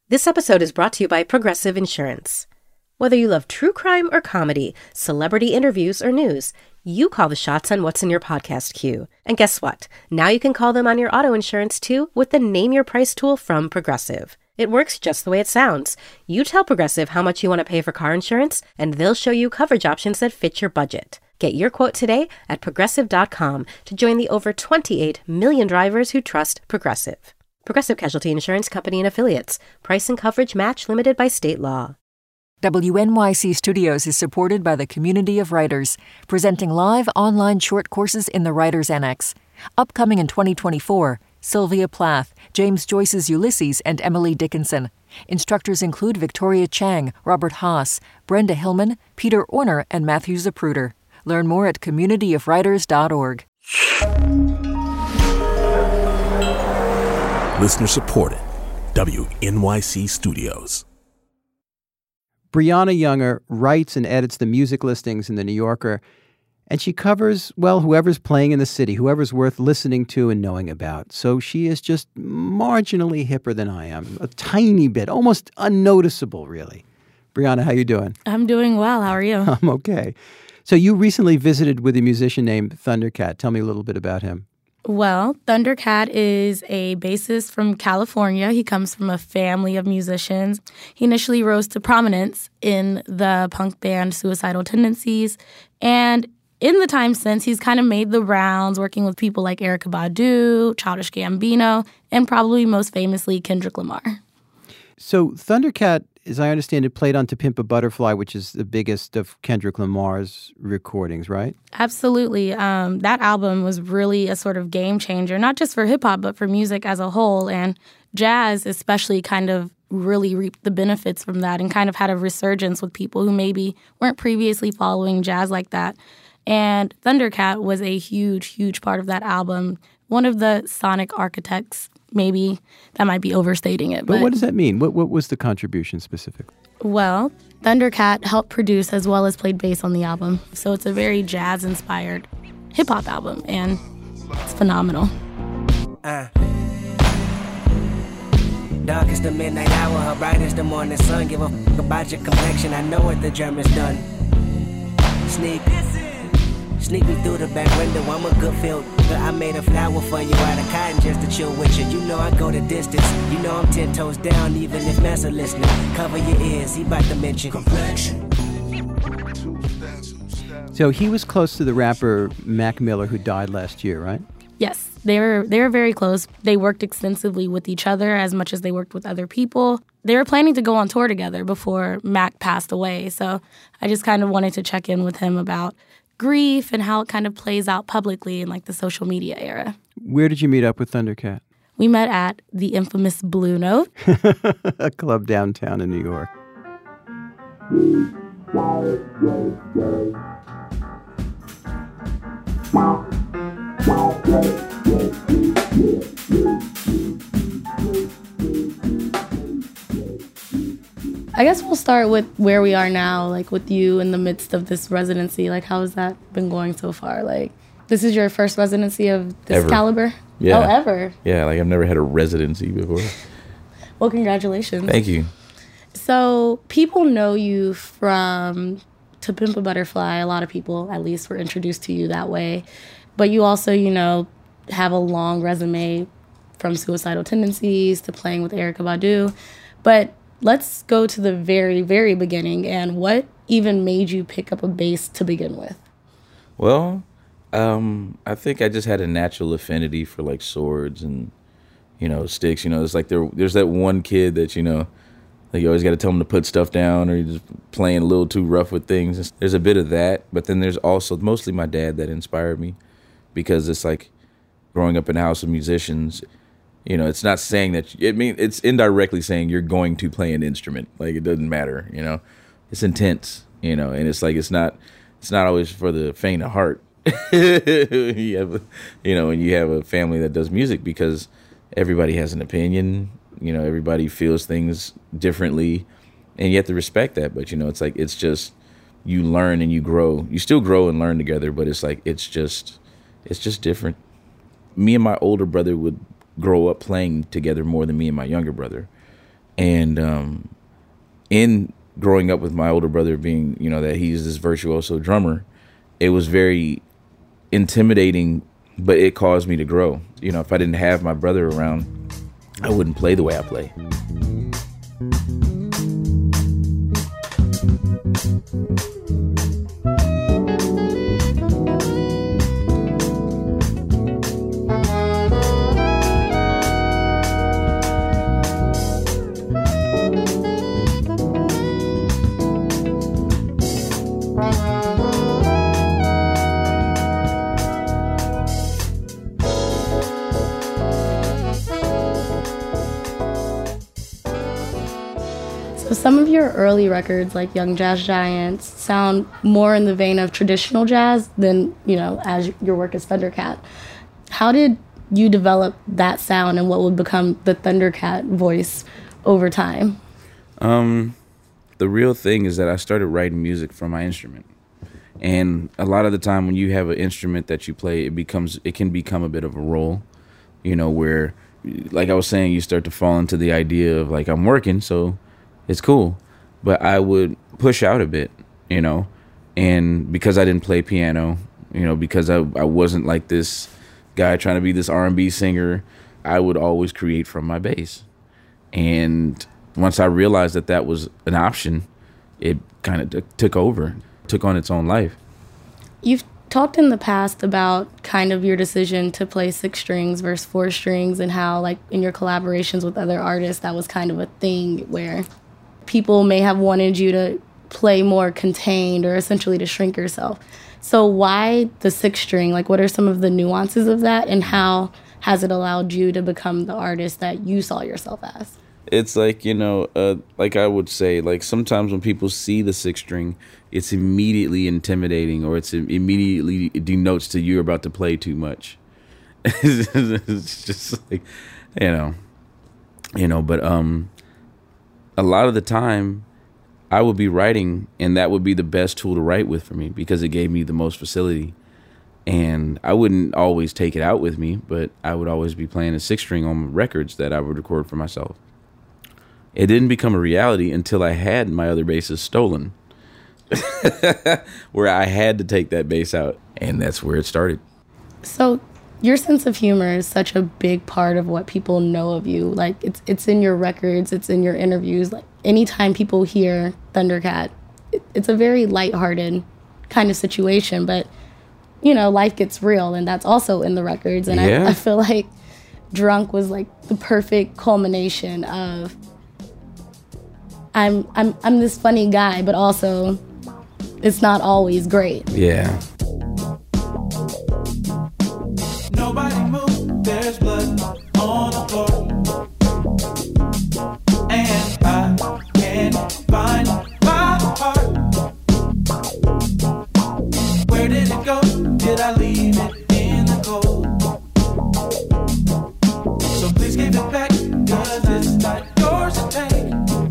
This episode is brought to you by Progressive Insurance. Whether you love true crime or comedy, celebrity interviews or news, you call the shots on what's in your podcast queue. And guess what? Now you can call them on your auto insurance too with the Name Your Price tool from Progressive. It works just the way it sounds. You tell Progressive how much you want to pay for car insurance, and they'll show you coverage options that fit your budget. Get your quote today at Progressive.com to join the over 28 million drivers who trust Progressive. Progressive Casualty Insurance Company and Affiliates. Price and coverage match limited by state law. WNYC Studios is supported by the Community of Writers, presenting live online short courses in the Writers Annex. Upcoming in 2024, Sylvia Plath, James Joyce's Ulysses, and Emily Dickinson. Instructors include Victoria Chang, Robert Haas, Brenda Hillman, Peter Orner, and Matthew Zapruder. Learn more at communityofwriters.org. Listener supported. WNYC Studios. Brianna Younger writes and edits the music listings in The New Yorker, and she covers, well, whoever's playing in the city, whoever's worth listening to and knowing about. So she is just marginally hipper than I am, a tiny bit, almost unnoticeable, really. Brianna, how you doing? I'm doing well. How are you? I'm okay. So you recently visited with a musician named Thundercat. Tell me a little bit about him. Well, Thundercat is a bassist from California. He comes from a family of musicians. He initially rose to prominence in the punk band Suicidal Tendencies. And in the time since, he's kind of made the rounds working with people like Erykah Badu, Childish Gambino, and probably most famously Kendrick Lamar. So Thundercat, as I understand it, played on To Pimp a Butterfly, which is the biggest of Kendrick Lamar's recordings, right? Absolutely. That album was really a sort of game changer, not just for hip-hop, but for music as a whole. And jazz especially kind of really reaped the benefits from that and kind of had a resurgence with people who maybe weren't previously following jazz like that. And Thundercat was a huge, huge part of that album. One of the sonic architects. Maybe that might be overstating it. But what does that mean? What was the contribution specifically? Well, Thundercat helped produce as well as played bass on the album. So it's a very jazz-inspired hip-hop album, and it's phenomenal. Dark is the midnight hour, her bright is the morning sun. Give a fuck about your complexion, I know what the German's done. Sneak me through the back window, I'm a good field. I made a flower for you out of cotton just to chill with you. You know I go the distance, you know I'm 10 toes down, even if Massa listening. Cover your ears, he about to mention complexion. So he was close to the rapper Mac Miller, who died last year, right? Yes, they were very close. They worked extensively with each other as much as they worked with other people. They were planning to go on tour together before Mac passed away, so I just kind of wanted to check in with him about grief and how it kind of plays out publicly in like the social media era. Where did you meet up with Thundercat? We met at the infamous Blue Note. A club downtown in New York. I guess we'll start with where we are now, like with you in the midst of this residency. Like, how has that been going so far? Like, this is your first residency of this caliber? Yeah. Oh, ever? Yeah, like I've never had a residency before. Well, congratulations. Thank you. So people know you from To Pimp a Butterfly. A lot of people, at least, were introduced to you that way. But you also, you know, have a long resume from Suicidal Tendencies to playing with Erykah Badu. But let's go to the very, very beginning. And what even made you pick up a bass to begin with? Well, I think I just had a natural affinity for like swords and, you know, sticks. You know, it's like there's that one kid that, you know, like you always got to tell him to put stuff down, or you're just playing a little too rough with things. There's a bit of that, but then there's also mostly my dad that inspired me, because it's like growing up in a house of musicians. You know, it's not saying that, it's indirectly saying you're going to play an instrument. Like, it doesn't matter, you know. It's intense, you know, and it's like, it's not always for the faint of heart. You have, you know, when you have a family that does music, because everybody has an opinion, you know, everybody feels things differently, and you have to respect that. But, you know, it's like, it's just, you learn and you grow. You still grow and learn together, but it's like, it's just different. Me and my older brother would grow up playing together more than me and my younger brother. And in growing up with my older brother being, that he's this virtuoso drummer, it was very intimidating, but it caused me to grow. If I didn't have my brother around, I wouldn't play the way I play. So some of your early records, like Young Jazz Giants, sound more in the vein of traditional jazz than, as your work as Thundercat. How did you develop that sound and what would become the Thundercat voice over time? The real thing is that I started writing music from my instrument. And a lot of the time when you have an instrument that you play, it can become a bit of a role, where, like I was saying, you start to fall into the idea of like, I'm working, so it's cool. But I would push out a bit, and because I didn't play piano, because I wasn't like this guy trying to be this R&B singer, I would always create from my bass. And once I realized that that was an option, it kind of took on its own life. You've talked in the past about kind of your decision to play 6 strings versus 4 strings and how, like, in your collaborations with other artists, that was kind of a thing where people may have wanted you to play more contained or essentially to shrink yourself. So why the 6 string? Like, what are some of the nuances of that, and how has it allowed you to become the artist that you saw yourself as? It's like, like I would say, like sometimes when people see the 6 string, it's immediately intimidating, or it immediately denotes to you're about to play too much. It's just like, but a lot of the time I would be writing, and that would be the best tool to write with for me because it gave me the most facility. And I wouldn't always take it out with me, but I would always be playing a 6 string on records that I would record for myself. It didn't become a reality until I had my other basses stolen, where I had to take that bass out, and that's where it started. So your sense of humor is such a big part of what people know of you. Like, it's in your records, it's in your interviews. Like, anytime people hear Thundercat, it's a very lighthearted kind of situation, but life gets real, and that's also in the records. And I feel like Drunk was like the perfect culmination of I'm this funny guy, but also it's not always great. Yeah. Nobody move, there's blood on the floor, and I can't find my heart. Where did it go? Did I leave it in the cold? So please give it back, 'cause it's not yours to take.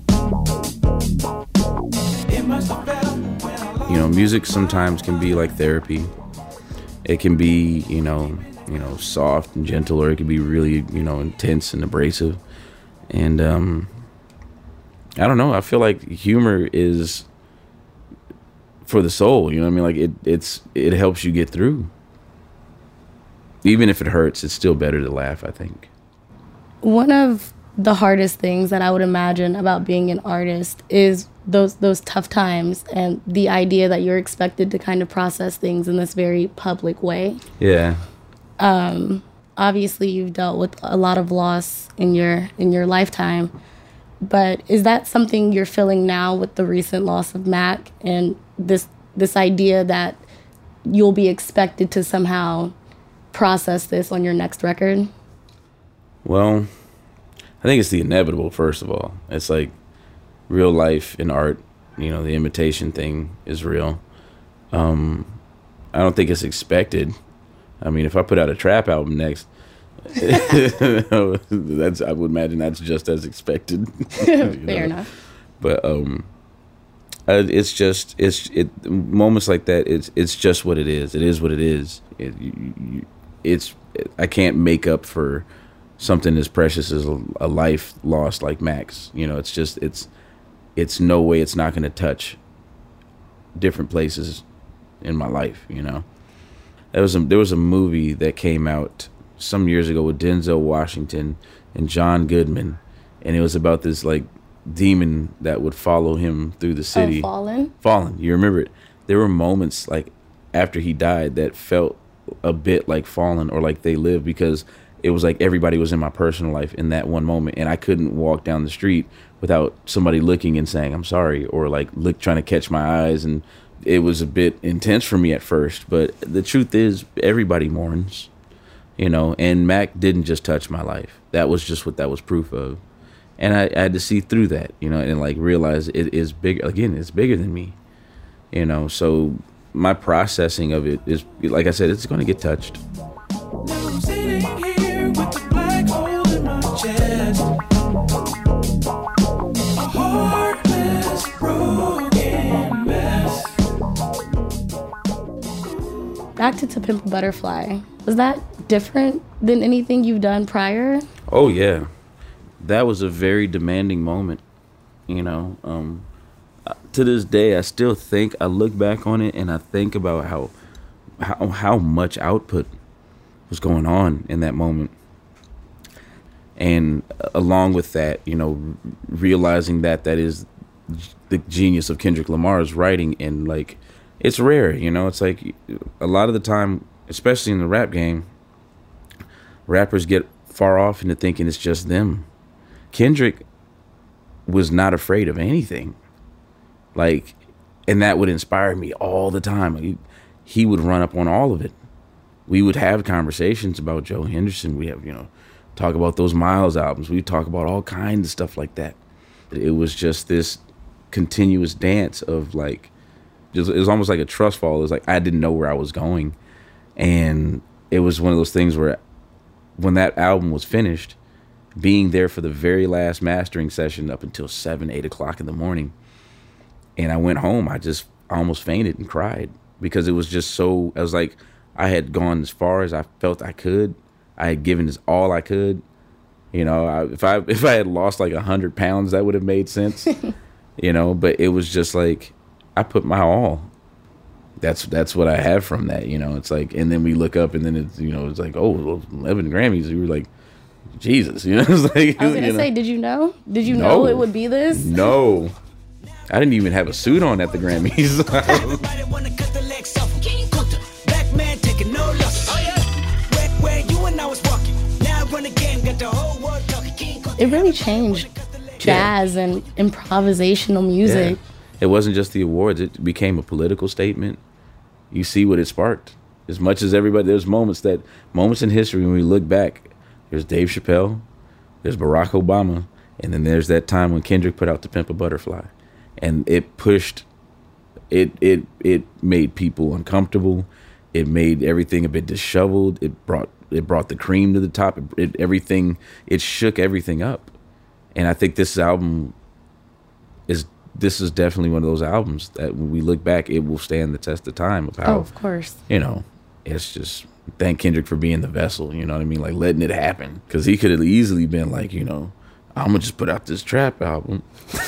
It must have fell when I lost. Music sometimes can be like therapy. It can be, soft and gentle, or it can be really, intense and abrasive. And I don't know. I feel like humor is for the soul. Like it helps you get through. Even if it hurts, it's still better to laugh, I think. One of the hardest things that I would imagine about being an artist is those tough times and the idea that you're expected to kind of process things in this very public way. Yeah. Obviously you've dealt with a lot of loss in your lifetime, but is that something you're feeling now with the recent loss of Mac and this idea that you'll be expected to somehow process this on your next record? Well, I think it's the inevitable, first of all. It's like real life in art, the imitation thing is real. I don't think it's expected. I mean, if I put out a trap album next, I would imagine that's just as expected. Fair enough. But moments like that. It's just what it is. It is what it is. I can't make up for something as precious as a life lost like Mac's. You know, it's just it's no way it's not going to touch different places in my life. You know, there was a movie that came out some years ago with Denzel Washington and John Goodman, and it was about this like demon that would follow him through the city. Fallen. You remember it? There were moments like after he died that felt a bit like Fallen, or like They Live, because it was like everybody was in my personal life in that one moment, and I couldn't walk down the street without somebody looking and saying I'm sorry, or like trying to catch my eyes. And it was a bit intense for me at first, but the truth is everybody mourns, you know, and Mac didn't just touch my life. That was just what that was proof of. And I had to see through that, you know, and like realize it is bigger. Again, it's bigger than me, you know. So my processing of it is, like I said, it's going to get touched. Now I'm sitting here with the black hole in my chest. A heartless, broken mess. Back to Pimp a Butterfly. Was that different than anything you've done prior? Oh, yeah. That was a very demanding moment, you know. To this day, I still think, I look back on it and I think about how much output was going on in that moment. And along with that, you know, realizing that is the genius of Kendrick Lamar's writing, and like, it's rare, you know. It's like a lot of the time, especially in the rap game, rappers get far off into thinking it's just them. Kendrick was not afraid of anything. Like, and that would inspire me all the time. He would run up on all of it. We would have conversations about Joe Henderson. We have, you know, talk about those Miles albums. We talk about all kinds of stuff like that. It was just this continuous dance of like, it was almost like a trust fall. It was like I didn't know where I was going. And it was one of those things where when that album was finished, being there for the very last mastering session up until 7, 8 o'clock in the morning, and I went home, I almost fainted and cried, because it was just so, I was like, I had gone as far as I felt I could. I had given this all I could. You know, if I had lost like 100 pounds, that would have made sense. You know, but it was just like, I put my all. That's what I have from that, you know. It's like, and then we look up and then it's, you know, it's like, oh, 11 Grammys. We were like, Jesus, you know. It's like, I was gonna say, did you know? Did you know it would be this? No, I didn't even have a suit on at the Grammys. It really changed jazz and improvisational music. Yeah. It wasn't just the awards; it became a political statement. You see what it sparked. As much as everybody, there's moments in history when we look back. There's Dave Chappelle, there's Barack Obama, and then there's that time when Kendrick put out To Pimp a Butterfly. And it pushed, it made people uncomfortable. It made everything a bit disheveled. It brought the cream to the top. It shook everything up. And I think this album is definitely one of those albums that when we look back, it will stand the test of time of how, of course, you know, it's just, thank Kendrick for being the vessel, you know what I mean? Like letting it happen. Because he could have easily been like, you know, I'm going to just put out this trap album.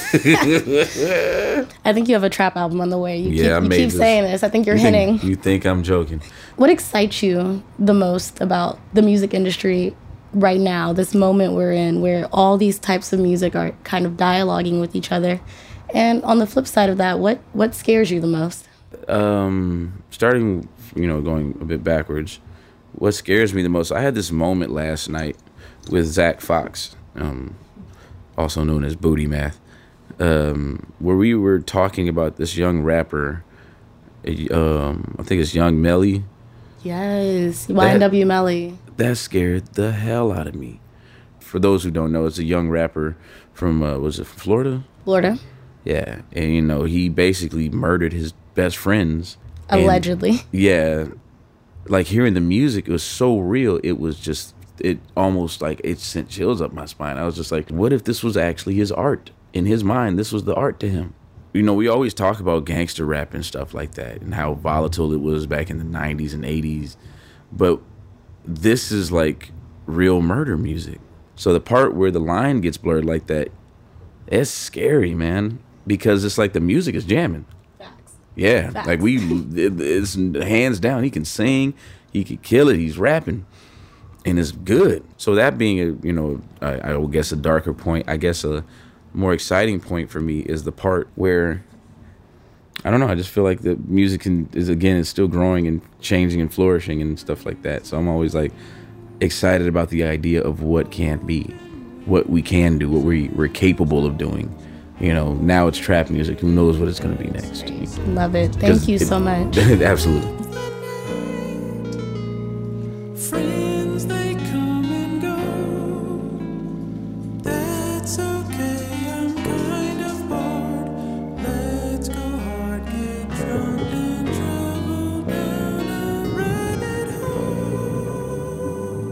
I think you have a trap album on the way. You keep saying this. I think you're hinting. You think I'm joking. What excites you the most about the music industry right now, this moment we're in, where all these types of music are kind of dialoguing with each other? And on the flip side of that, what scares you the most? Starting, you know, going a bit backwards, what scares me the most, I had this moment last night with Zach Fox, also known as Booty Math, where we were talking about this young rapper, I think it's Young Melly. Yes, YNW Melly. That scared the hell out of me. For those who don't know, it's a young rapper from, was it from Florida? Florida. Yeah, and you know, he basically murdered his best friends. Allegedly. Yeah, like hearing the music, it was so real. It was just, it almost like it sent chills up my spine. I was just like, what if this was actually his art? In his mind, this was the art to him. You know, we always talk about gangster rap and stuff like that and how volatile it was back in the 90s and 80s. But this is like real murder music. So the part where the line gets blurred like that, it's scary, man, because it's like the music is jamming. Facts. Yeah, Facts. like it's hands down. He can sing, he can kill it. He's rapping, and it's good. So that being I will guess a darker point. I guess a more exciting point for me is the part where I don't know. I just feel like the music is still growing and changing and flourishing and stuff like that. So I'm always like excited about the idea of what can be, what we can do, what we're capable of doing. Now it's trap music. Who knows what it's going to be next? Love it. Thank you so much. Absolutely. Friends, they come and go. That's okay, I'm kind of bored. Let's go hard, get drunk and travel down a rabbit hole.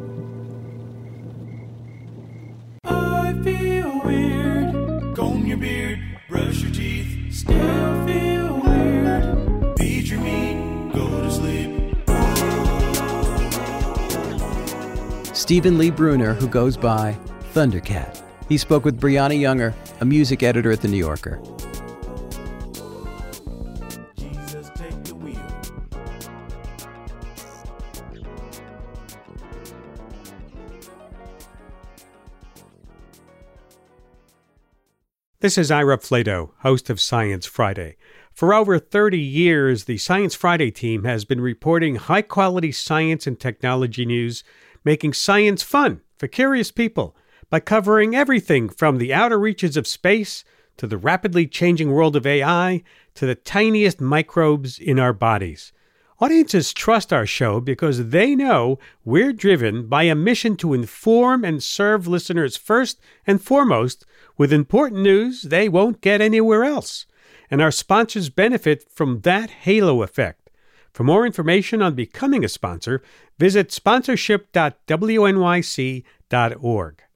I feel weird. Comb your beard, brush your teeth. Still feel weird. Feed your meat, go to sleep. Stephen Lee Bruner, who goes by Thundercat. He spoke with Brianna Younger, a music editor at The New Yorker. Jesus, take the wheel. This is Ira Flato, host of Science Friday. For over 30 years, the Science Friday team has been reporting high-quality science and technology news, making science fun for curious people by covering everything from the outer reaches of space to the rapidly changing world of AI to the tiniest microbes in our bodies. Audiences trust our show because they know we're driven by a mission to inform and serve listeners first and foremost with important news they won't get anywhere else. And our sponsors benefit from that halo effect. For more information on becoming a sponsor, visit sponsorship.wnyc.org.